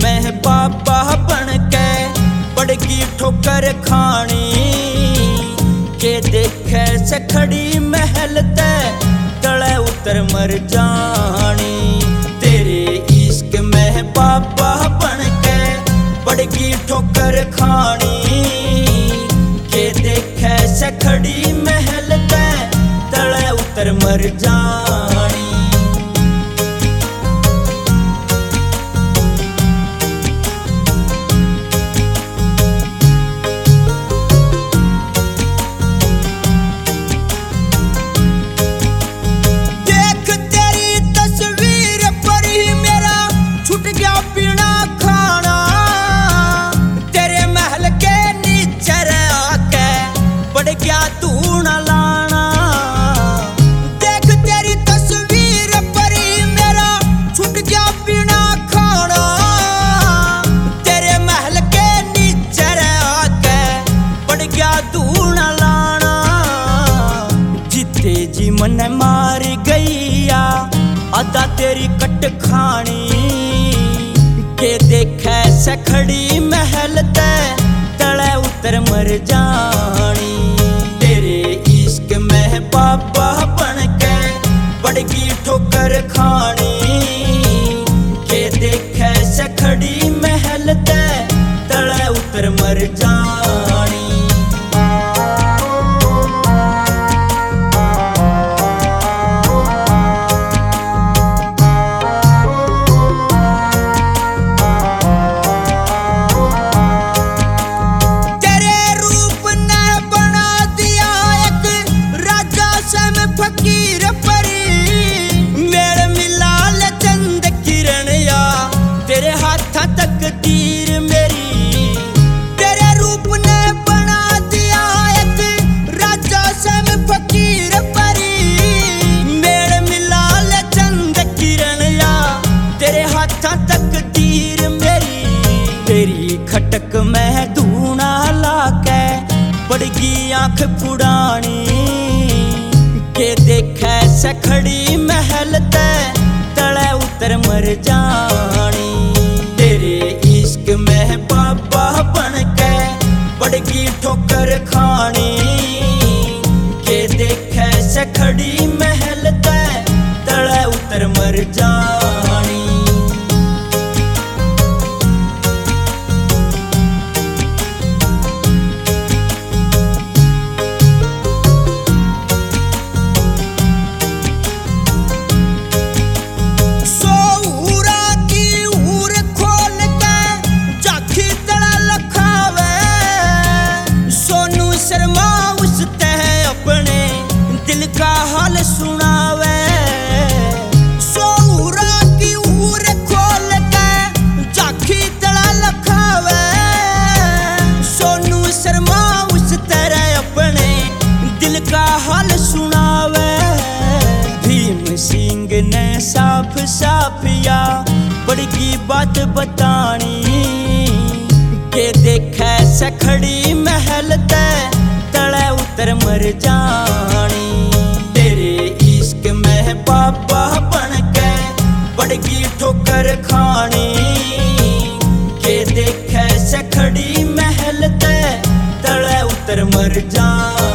में बाबा बन के पड़गी ठोकर खानी के देखे से खड़ी महल ते तले उतर मर जानी। तेरे इश्क में बाबा बन के पड़गी ठोकर खानी के देखे से खड़ी महल ते तले उतर मर जानी। क्या तू न लाना देख तेरी तस्वीर पर ही मेरा छूट गया पीना खाना। तेरे महल के नीचे आके पड़ गया तू न लाना। जीते जी मन मार गईया अदा तेरी कट खानी के देखे से खड़ी महल ते तले उतर मर जानी। बाबा बन के पड़गी ठोकर खानी के देखे से खड़ी महल ते तले उतर मर जानी। फकीर परी मेल मिला ले चंद किरण या तेरे हाथ तक तीर मेरी। तेरे रूप ने बना दिया एक राजा से मैं फकीर परी मेल मिला ले चंद किरण या तेरे हाथ तक तीर मेरी। तेरी खटक में धूना लाके पड़गी आंख पुड़ानी के देखे से खड़ी महल ते तले उतर मर जानी। तेरे इश्क में बाबा बन के पड़गी ठोकर खानी के देखे से खड़ी महल ते तले उतर मर जानी। दिल का हाल सुनावे सोरा की उर खोल के जाखी तड़ा लखावे। सोनू शर्मा उस तरह अपने दिल का हाल सुनावे। भीम सिंह ने साफ साफ या बड़गी बात बतानी के देखे से खड़ी महल ते तले उतर मर जानी। बाबा बन के पड़गी ठोकर खानी के देखे से खड़ी महल ते तले उतर मर जानी।